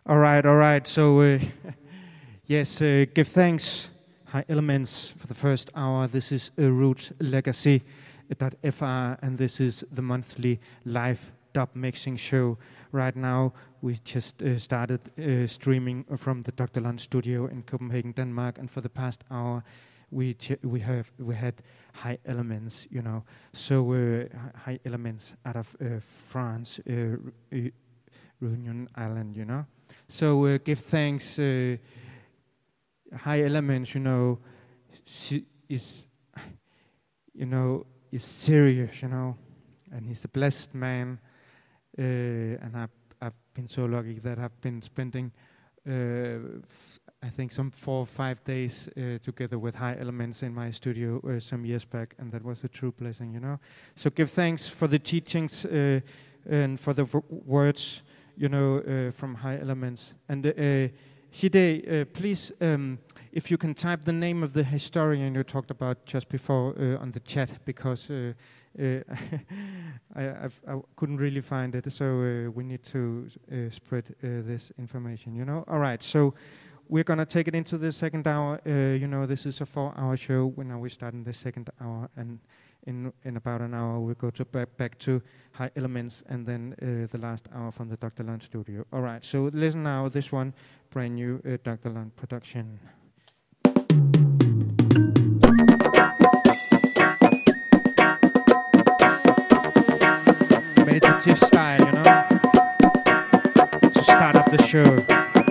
All right. So, yes, give thanks, High Elements, for the first hour. This is Roots Legacy.fr, and this is the monthly live dub mixing show. Right now, we just started streaming from the Dr. Lund studio in Copenhagen, Denmark, and for the past hour, we had High Elements, you know. So High Elements out of France, Reunion Island, you know. So give thanks. High Elements, you know, is serious, you know, and he's a blessed man. And I've been so lucky that I've been spending, I think, some 4 or 5 days together with High Elements in my studio some years back, and that was a true blessing, you know. So give thanks for the teachings and for the words, you know, from High Elements. And Shide, please, if you can type the name of the historian you talked about just before on the chat, because I couldn't really find it, so we need to spread this information, you know. All right, so we're going to take it into the second hour. You know, this is a 4-hour show. Now we're starting the second hour, and in about an hour we'll go to back to High Elements, and then the last hour from the Dr. Lund studio. All right, so listen now, this one, brand new Dr. Lund production. Meditative style, you know, to start off the show.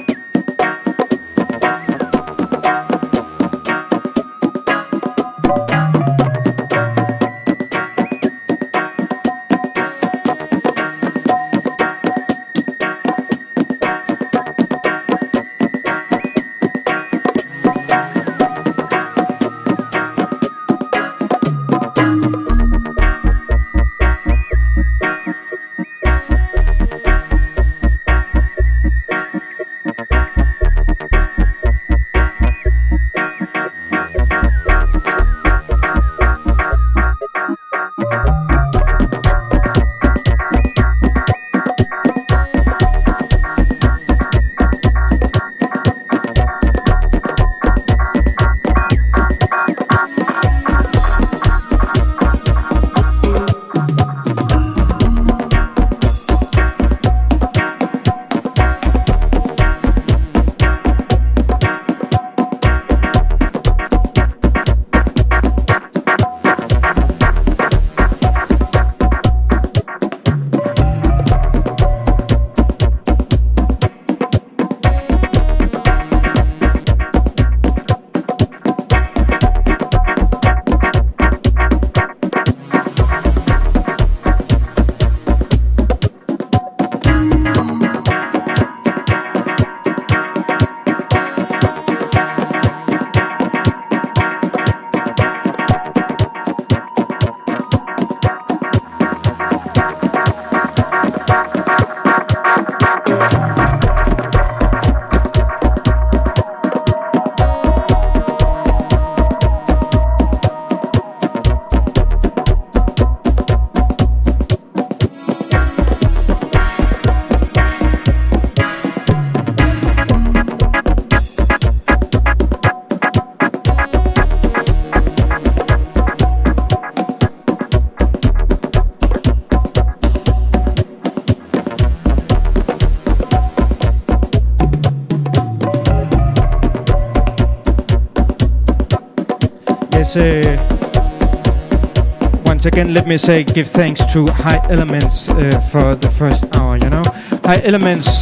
Once again, let me say, give thanks to High Elements for the first hour, you know. High Elements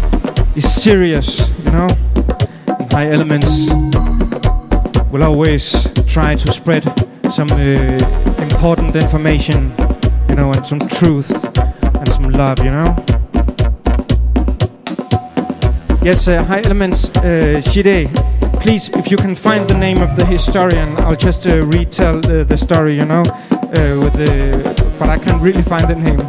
is serious, you know. And High Elements will always try to spread some important information, you know, and some truth and some love, you know. Yes, High Elements, Shide, please, if you can find the name of the historian, I'll just retell the story, you know, but I can't really find the name.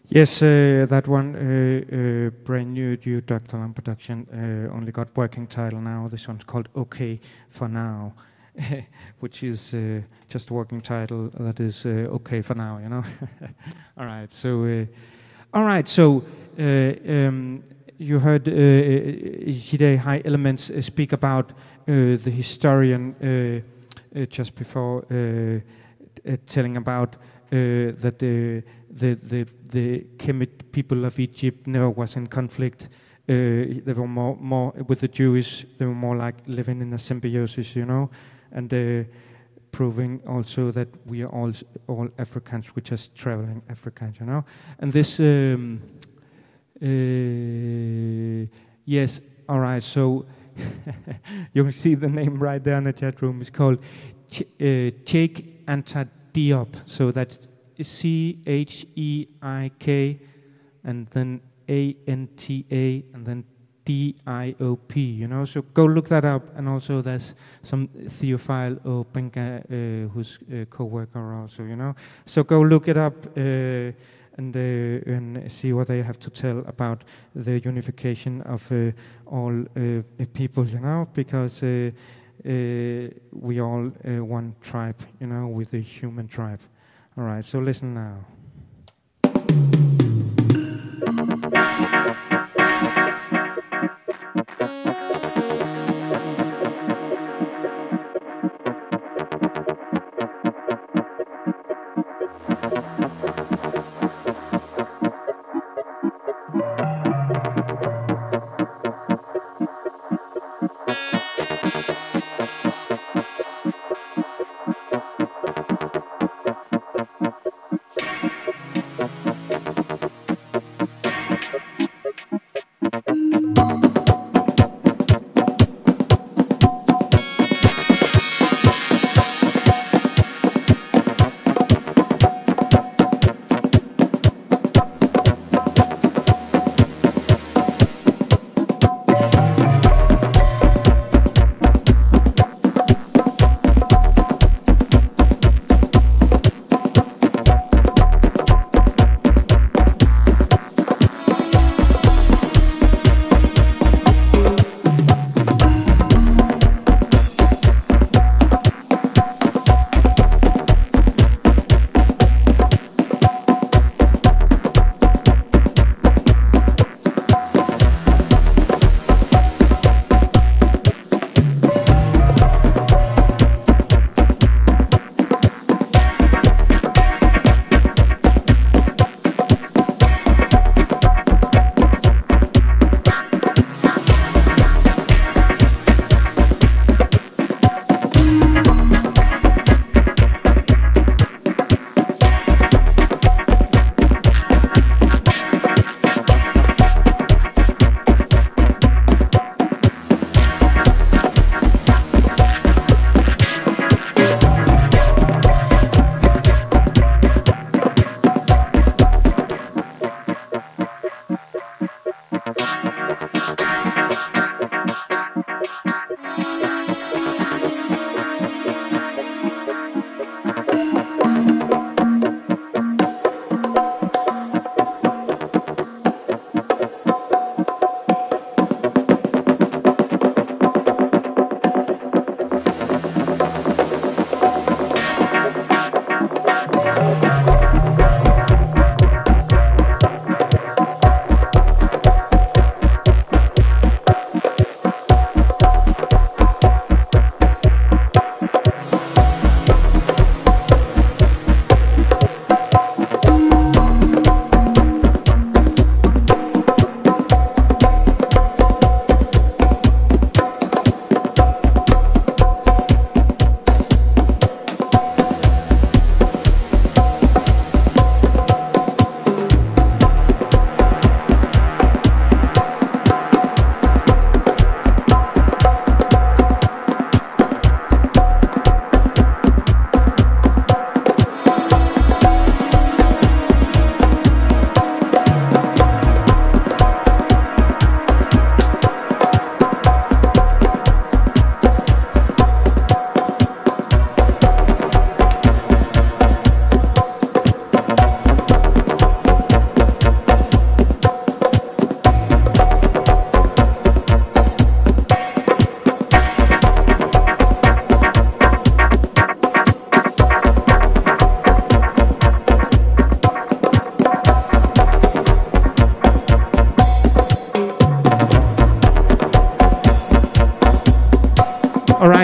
Yes, that one, brand new Dr. Lamb production, only got working title now. This one's called OK for Now, which is just a working title that is okay for now, you know. All right, so you heard Jide High Elements speak about the historian just before telling about that the Kemet people of Egypt never was in conflict. They were more with the Jewish. They were more like living in a symbiosis, you know, and proving also that we are all Africans. We're just traveling Africans, you know. And this, yes, all right. So you can see the name right there in the chat room. It's called Cheikh Anta Diop. So that's Cheik and then Anta and then Diop, you know. So go look that up. And also there's some Theophile Openga who's a co-worker also, you know. So go look it up and see what they have to tell about the unification of all people, you know, because we all one tribe, you know, with the human tribe. All right, so listen now.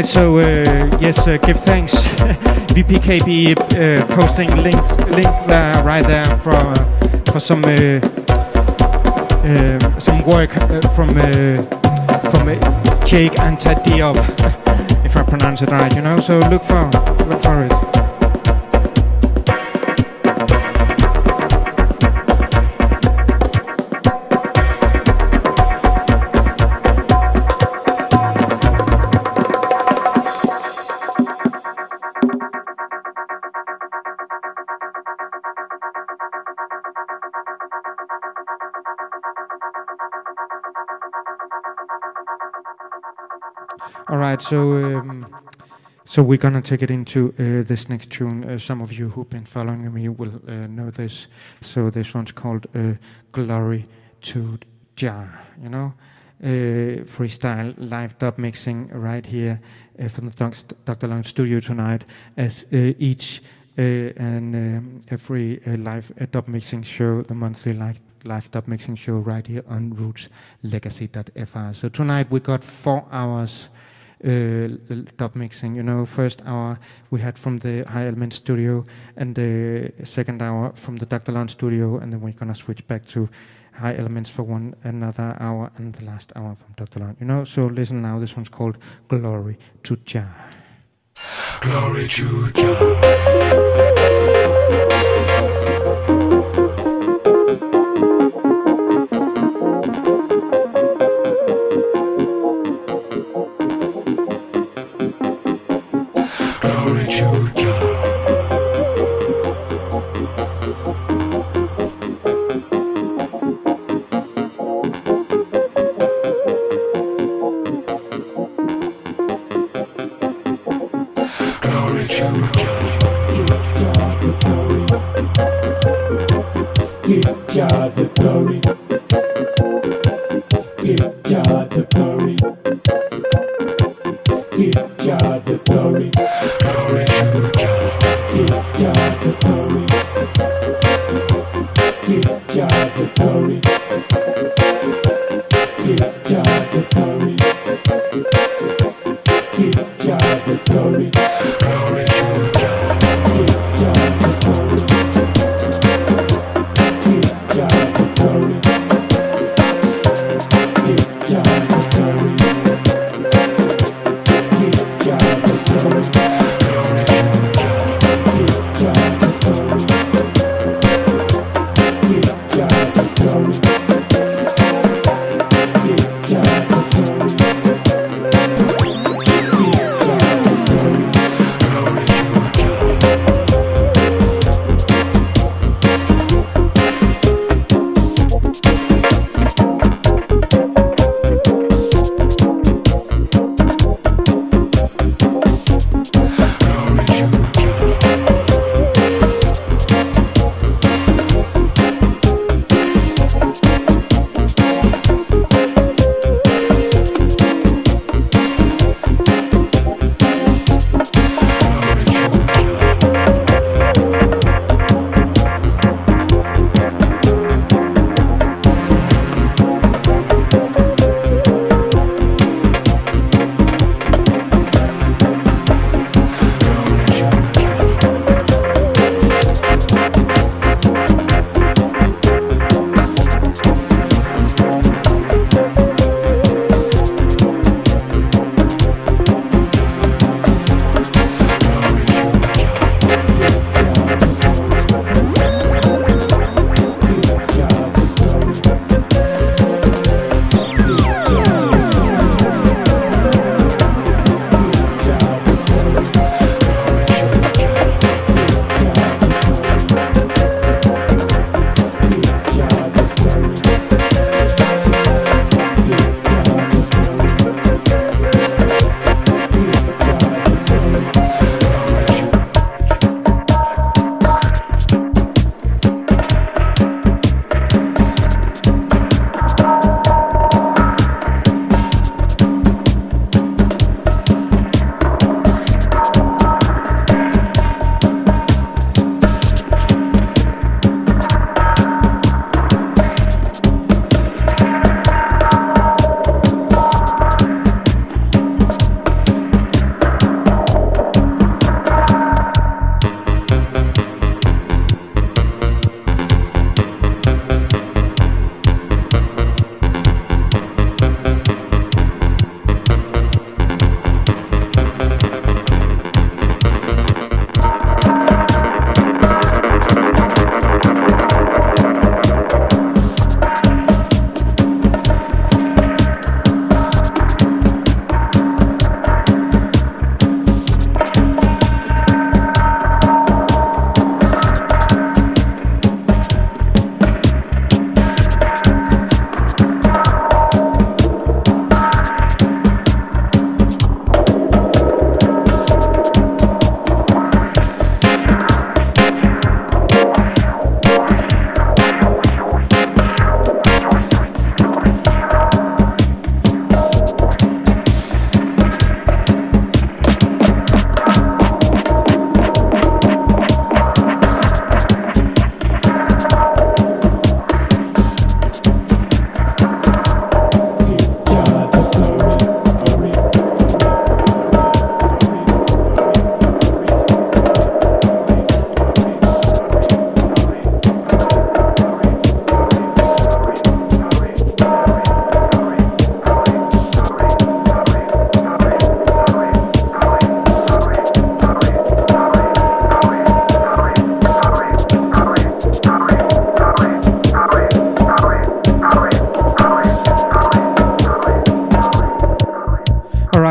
right, so yes, give thanks. VPKB posting link right there for some work from Jake and Ted Diop, if I pronounce it right, you know. So look for it. All right, so we're gonna take it into this next tune. Some of you who've been following me will know this. So this one's called "Glory to Jah." You know, freestyle live dub mixing right here from the Dr. Lounge studio tonight, as each and every live dub mixing show, the monthly live dub mixing show right here on rootslegacy.fr. So tonight we got 4 hours dub mixing. You know, first hour we had from the High Element studio, and the second hour from the Dr. Lounge studio, and then we're gonna switch back to High Elements for another hour, and the last hour from Dr. Lounge. You know, so listen now. This one's called "Glory to Jah." Glory to Jah. Glory.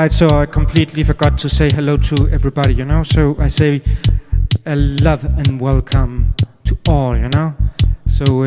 right, so I completely forgot to say hello to everybody, you know. So I say a love and welcome to all, you know. So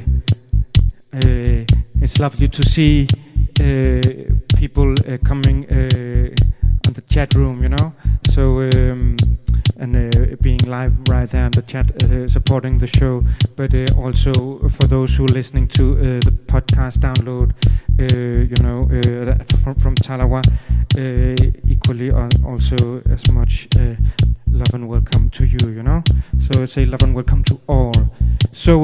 it's lovely to see people coming on the chat room, you know. So and being live right there in the chat, supporting the show, but also for those who are listening to the podcast download, you know, from Talawa, equally also as much love and welcome to you, you know. So I say love and welcome to all. So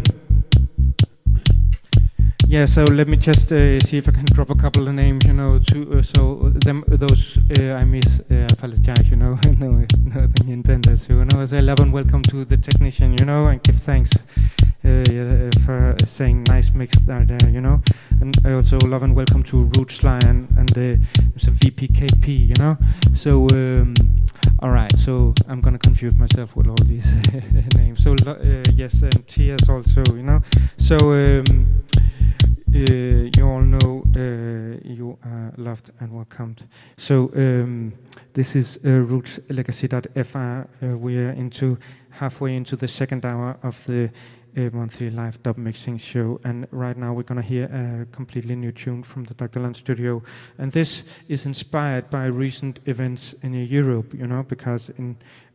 yeah, so let me just see if I can drop a couple of names, you know, to so those I miss, I apologize, you know, no, nothing intended. So, you know, I say love and welcome to the technician, you know, and give thanks for saying nice mix there, you know, and I also love and welcome to Roots Lion and VPKP, you know. So, all right, so I'm gonna confuse myself with all these names. So yes, and Tia's also, you know. So. You all know you are loved and welcomed. So this is rootslegacy.fr. We are halfway into the second hour of the monthly live dub mixing show, and right now we're gonna hear a completely new tune from the Dr. Land studio. And this is inspired by recent events in Europe, you know, because in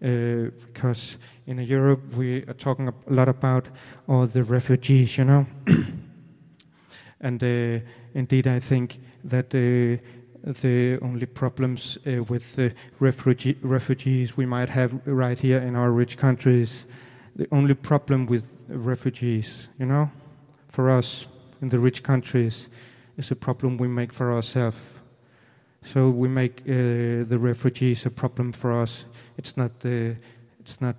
Europe we are talking a lot about all the refugees, you know. And indeed, I think that the only problems with the refugees we might have right here in our rich countries, the only problem with refugees, you know, for us in the rich countries, is a problem we make for ourselves. So we make the refugees a problem for us. They're not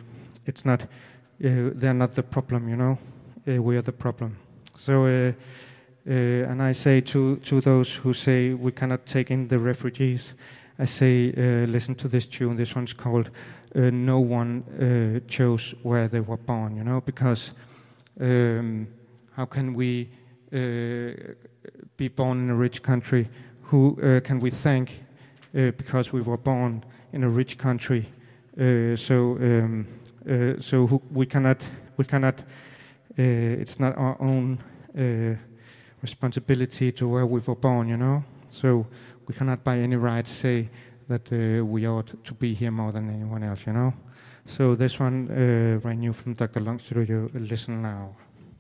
the problem, you know. We are the problem. So. And I say to those who say we cannot take in the refugees, I say listen to this tune. This one's called No One Chose Where They Were Born, you know, because how can we be born in a rich country? Who can we thank because we were born in a rich country? So we cannot. It's not our own responsibility to where we were born, you know. So we cannot by any right say that we ought to be here more than anyone else, you know. So this one, brand new from Dr. Long Studio. Listen now.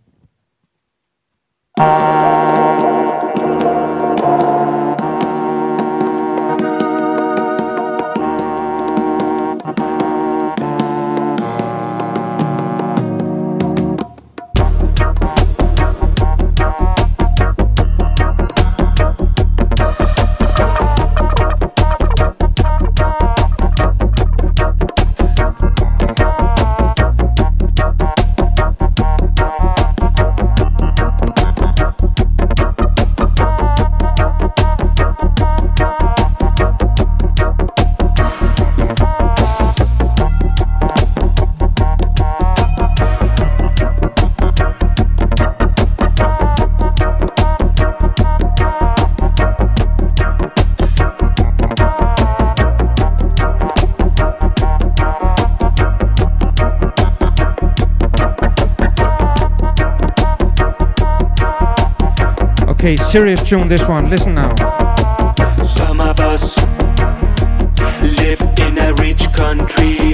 Okay, serious tune, this one. Listen now. Some of us live in a rich country.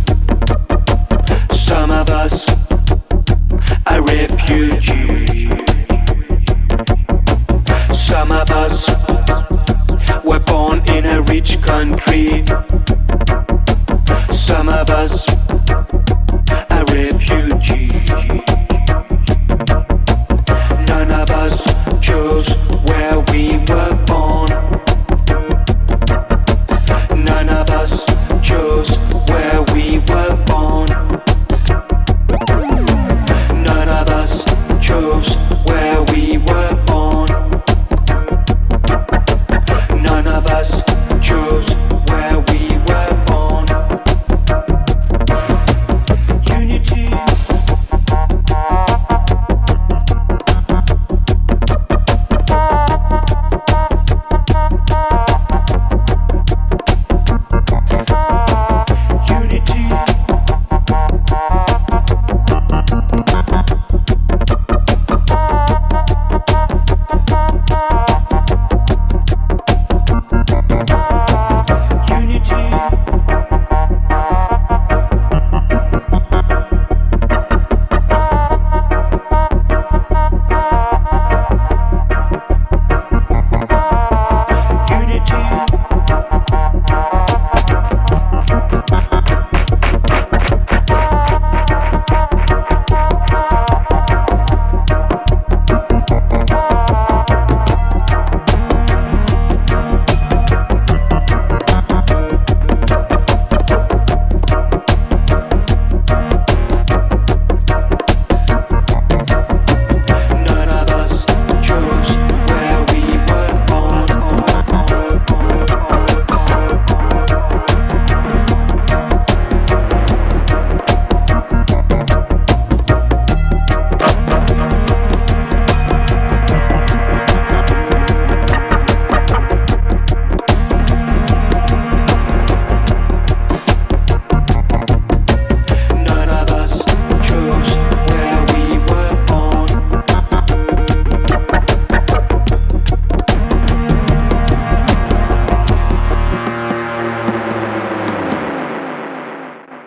Some of us are refugees. Some of us were born in a rich country. Some of us are refugees. None of us chose where we were born.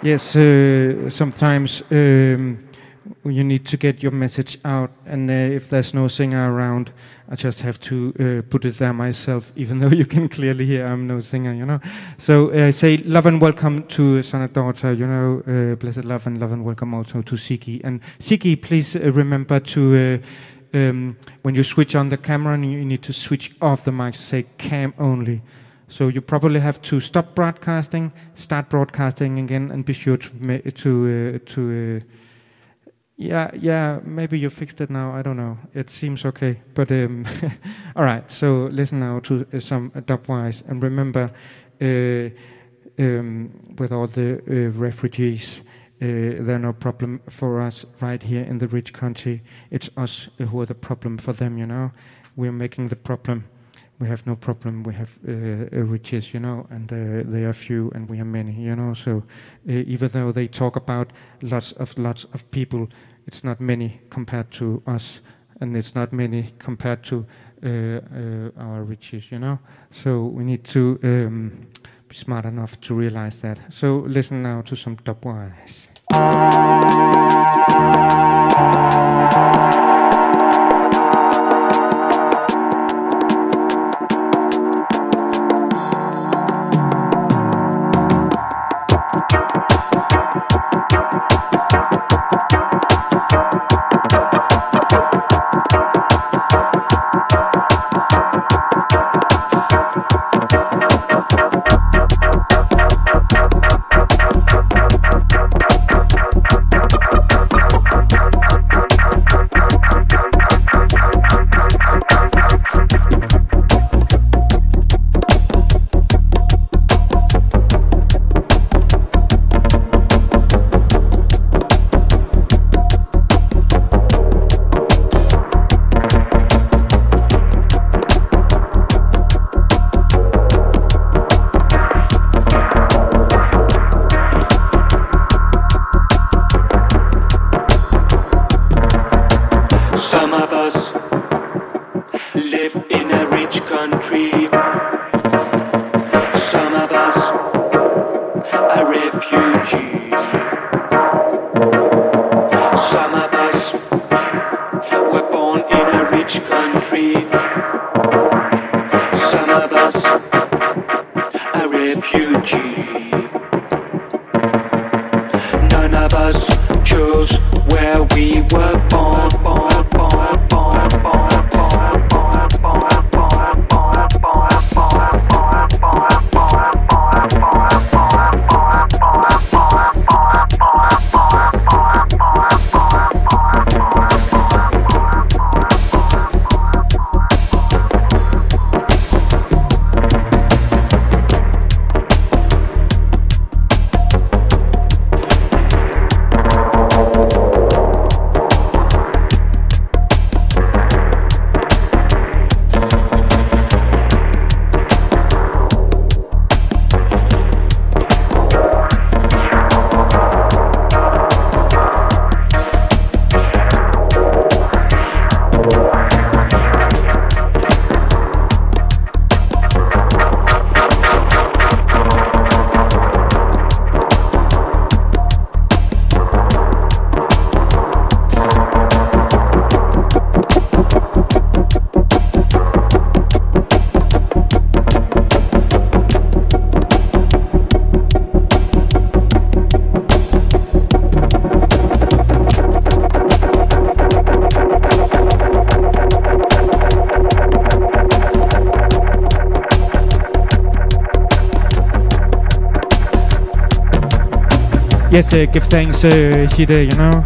Yes, sometimes you need to get your message out, and if there's no singer around, I just have to put it there myself, even though you can clearly hear I'm no singer, you know. So I say love and welcome to son and daughter, you know, blessed love and welcome also to Siki. And Siki, please remember to, when you switch on the camera, and you need to switch off the mic, say cam only. So you probably have to stop broadcasting, start broadcasting again, and be sure to yeah, maybe you fixed it now. I don't know. It seems okay, but all right. So listen now to some dubwise, and remember, with all the refugees, they're no problem for us right here in the rich country. It's us who are the problem for them. You know, we're making the problem. We have no problem. We have riches, you know, and they are few and we are many, you know. So even though they talk about lots of people, it's not many compared to us, and it's not many compared to our riches, you know. So we need to be smart enough to realize that. So listen now to some dubwise. Some of us live in a rich country. Some of us are refugees. Some of us were born in a rich country. Some of us are refugees. None of us chose where we were born. Yes, give thanks, Shide, you know.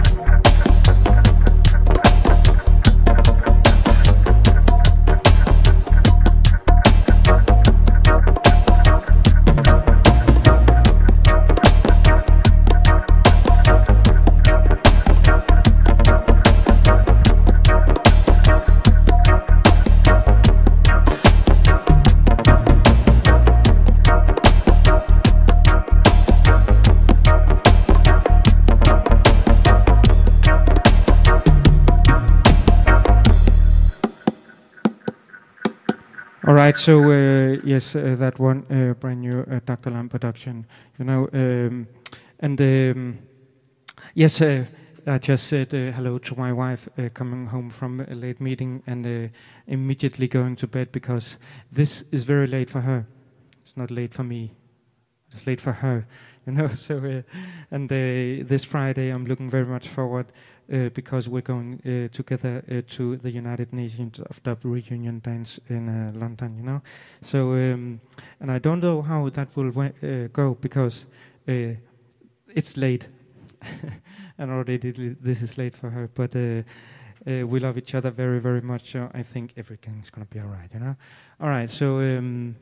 All right, so yes, that one brand new Dr. Lamb production, you know, And yes, I just said hello to my wife coming home from a late meeting and immediately going to bed because this is very late for her. It's not late for me. It's late for her, you know. So, and this Friday I'm looking very much forward because we're going together to the United Nations of Dub reunion dance in London, you know. So, and I don't know how that will go because it's late, and already this is late for her. But we love each other very, very much. So I think everything's gonna be all right, you know. All right, so.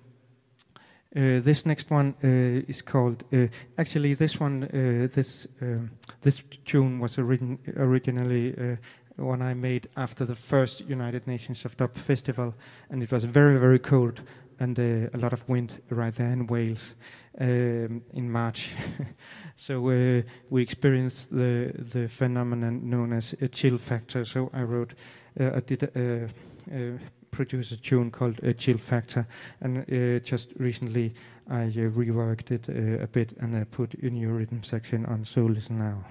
This next one is called. Actually, this one, this tune was originally one I made after the first United Nations of Dub festival, and it was very, very cold and a lot of wind right there in Wales in March. So we experienced the phenomenon known as a chill factor. So I did produce a tune called Chill Factor, and just recently I reworked it a bit and I put a new rhythm section on, so listen now.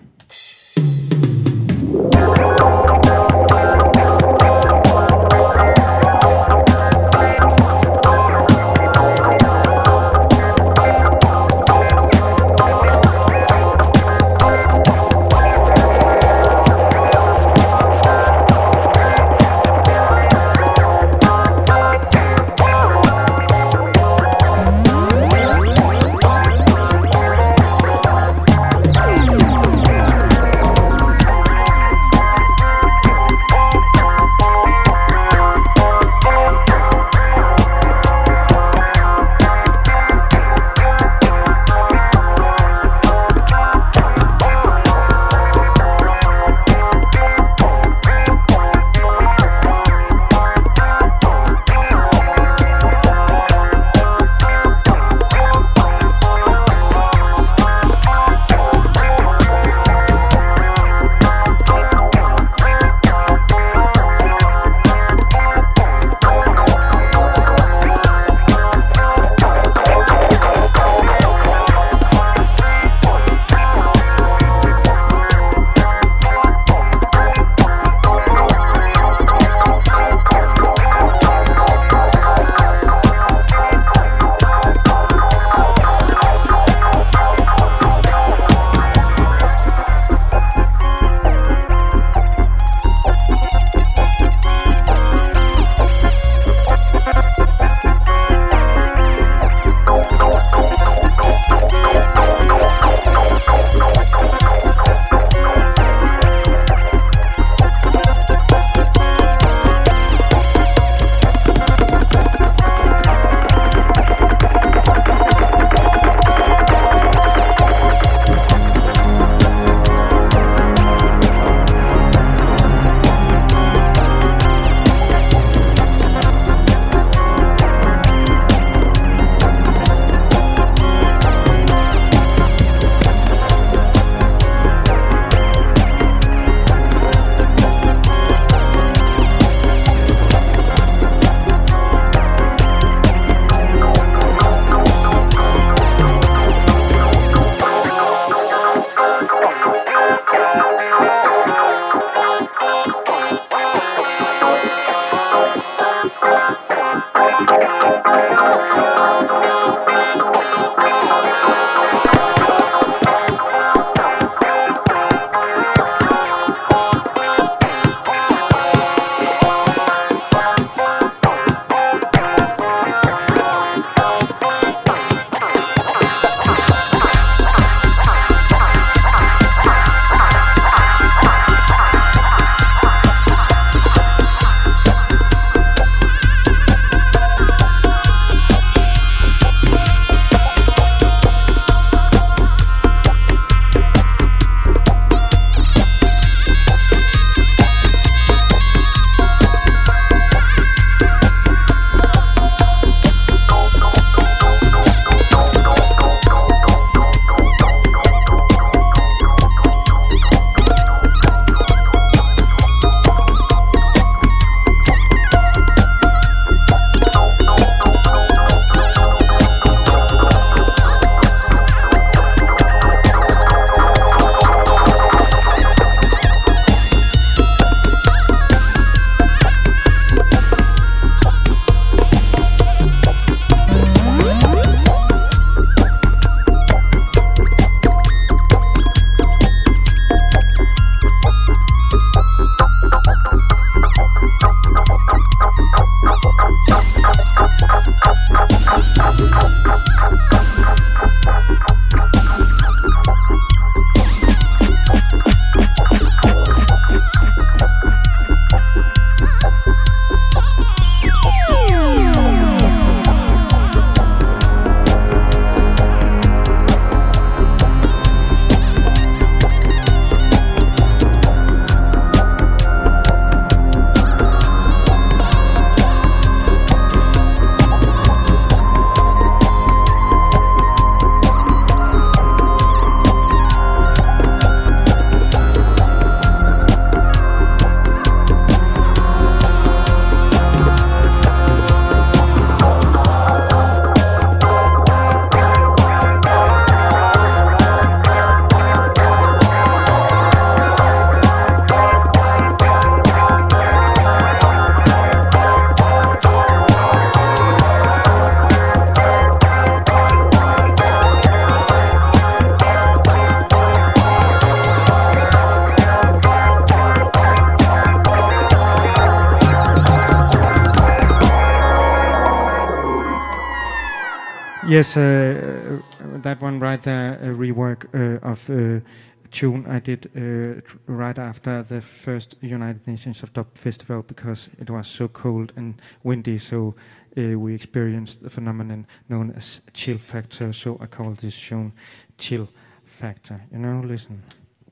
Yes, that one right there, a rework of a tune I did right after the first United Nations of Dub Festival because it was so cold and windy, so we experienced the phenomenon known as chill factor, so I call this tune Chill Factor. You know, listen.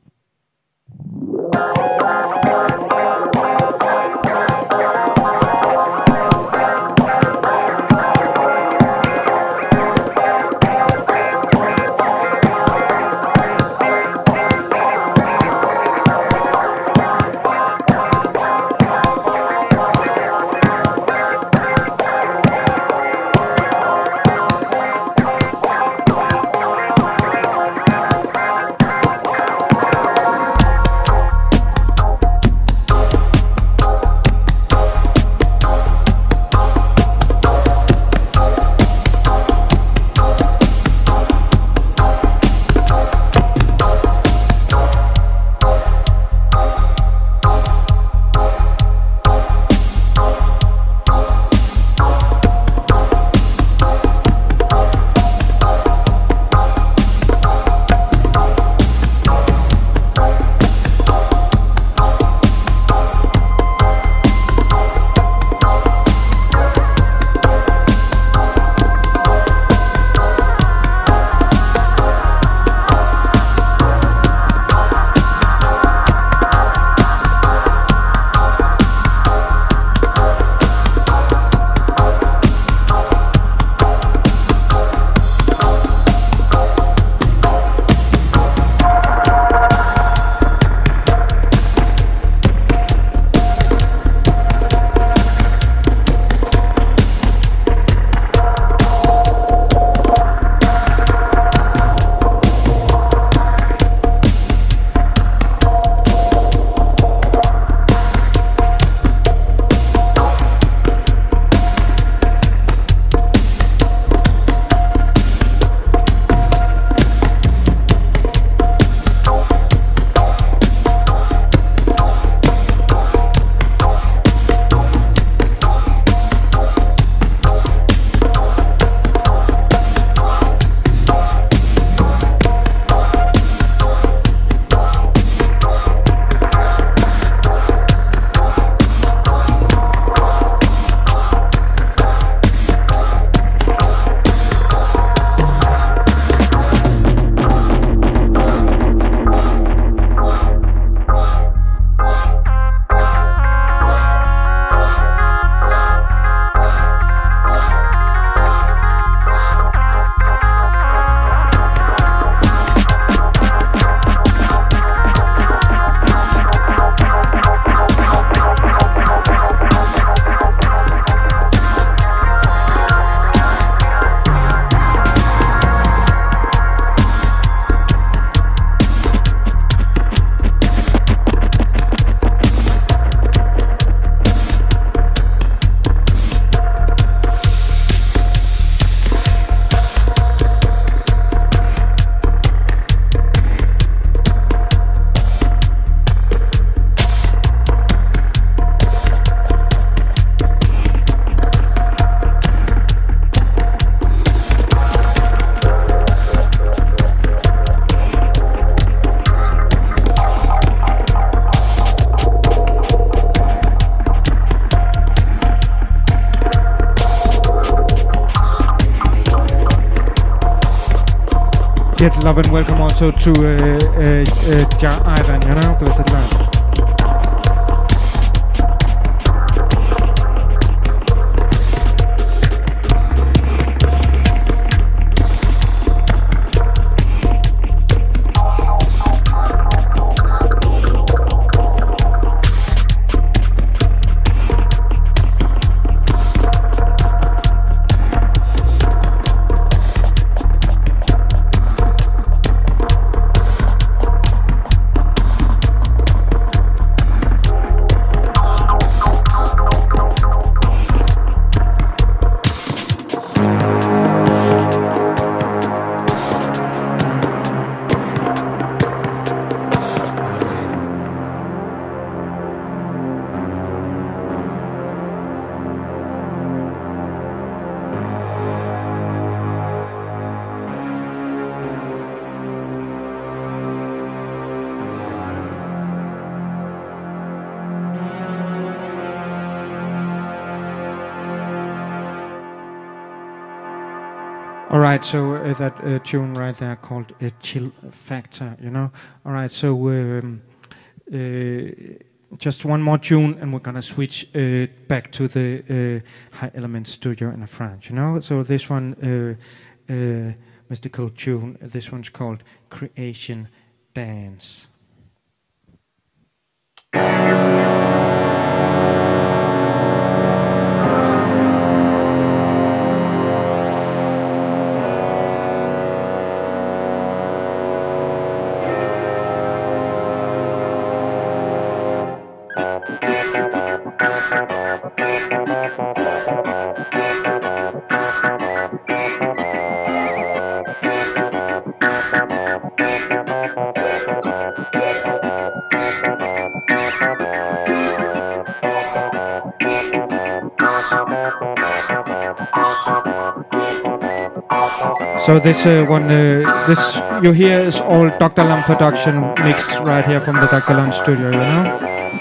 Get love and welcome also to Jar Ivan, you know, blessed love. All right, so that tune right there called Chill Factor, you know. All right, so just one more tune and we're gonna switch back to the High Element studio in France, you know. So this one, mystical tune, this one's called Creation Dance. So this one, this you hear is all Dr. Lam production mixed right here from the Dr. Lam studio, you know?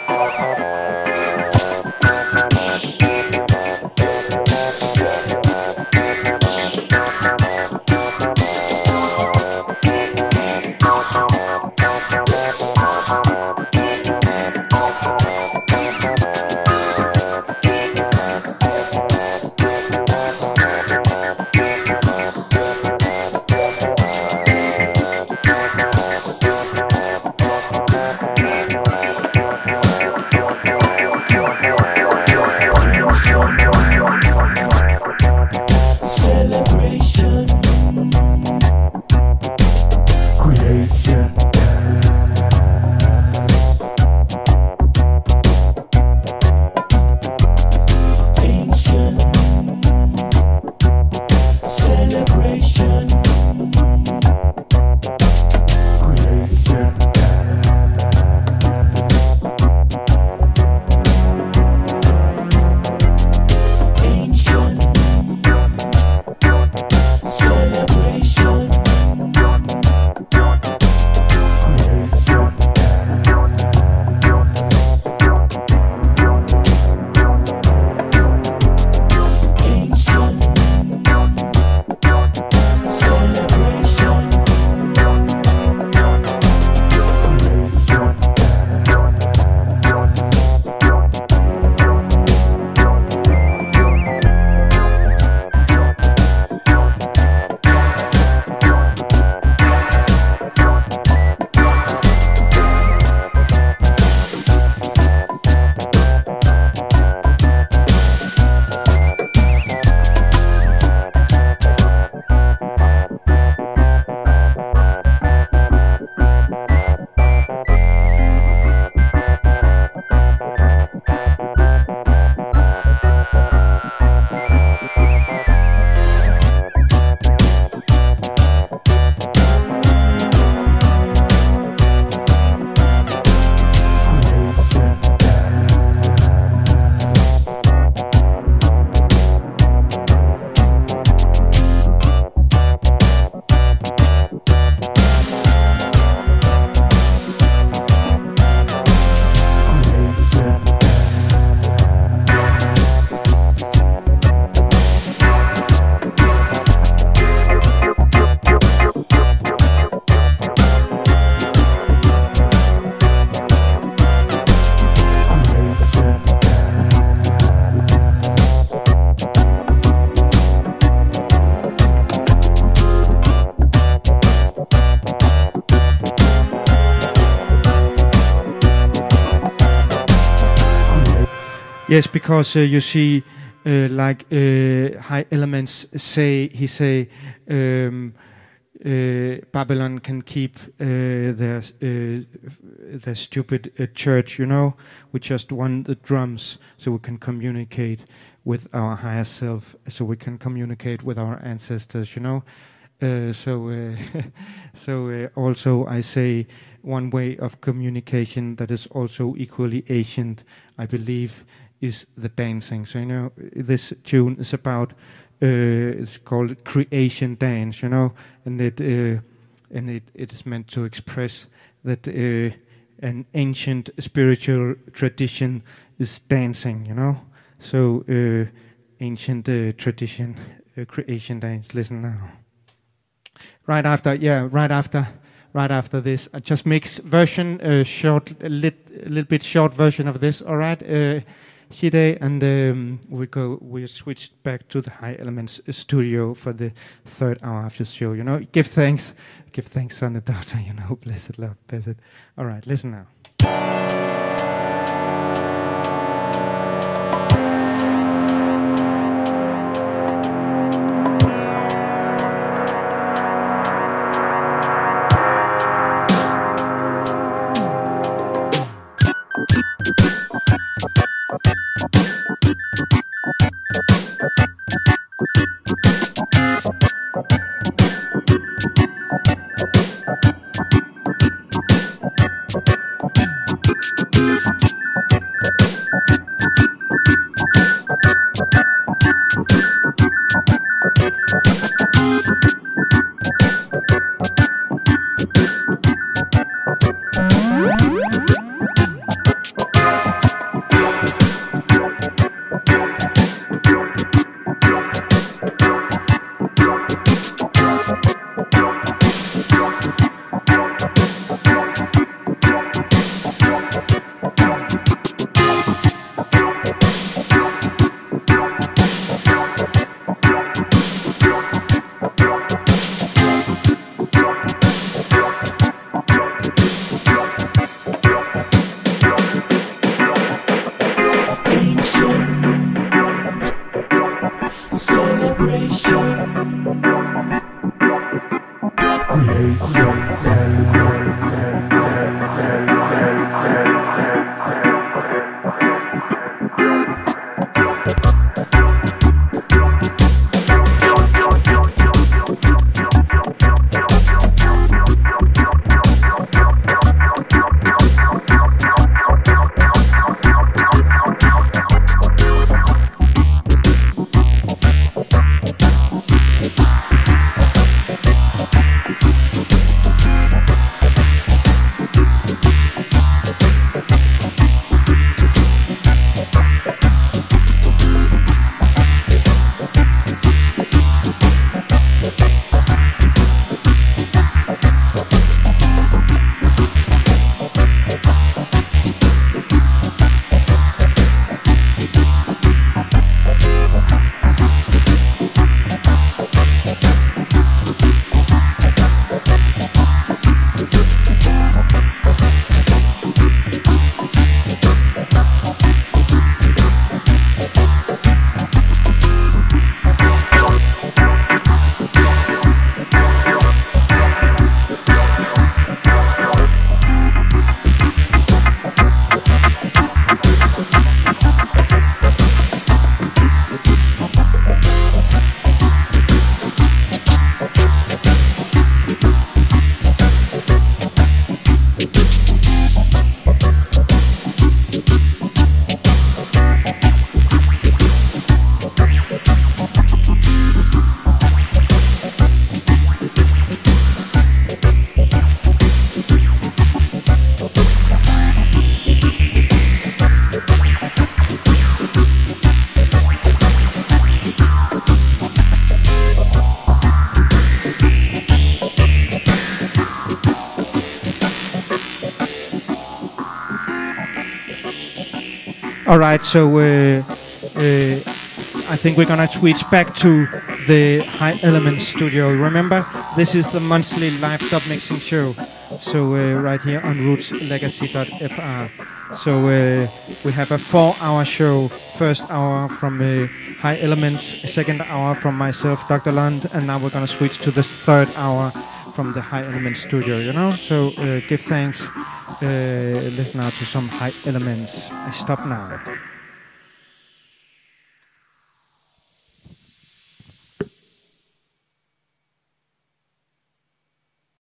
Yes, because you see, like High Elements say, Babylon can keep their stupid church, you know. We just want the drums so we can communicate with our higher self, so we can communicate with our ancestors, you know. So also I say one way of communication that is also equally ancient, I believe, is the dancing. So, you know, this tune is about, it's called Creation Dance, you know, and it is meant to express that an ancient spiritual tradition is dancing, you know. So, ancient tradition creation dance. Listen now. Right after this, I just mix version, a little bit short version of this. All right, Shide, and we switch back to the High Elements studio for the third hour after the show. You know, give thanks, son and daughter. You know, blessed love, blessed. All right, listen now. All right, so I think we're gonna switch back to the High Elements studio. Remember, this is the monthly live dub mixing show. So right here on rootslegacy.fr. So we have a 4-hour show. First hour from High Elements, second hour from myself, Dr. Lund, and now we're gonna switch to the third hour from the High Elements studio. You know, so give thanks. Listen now to some High Elements. I stop now.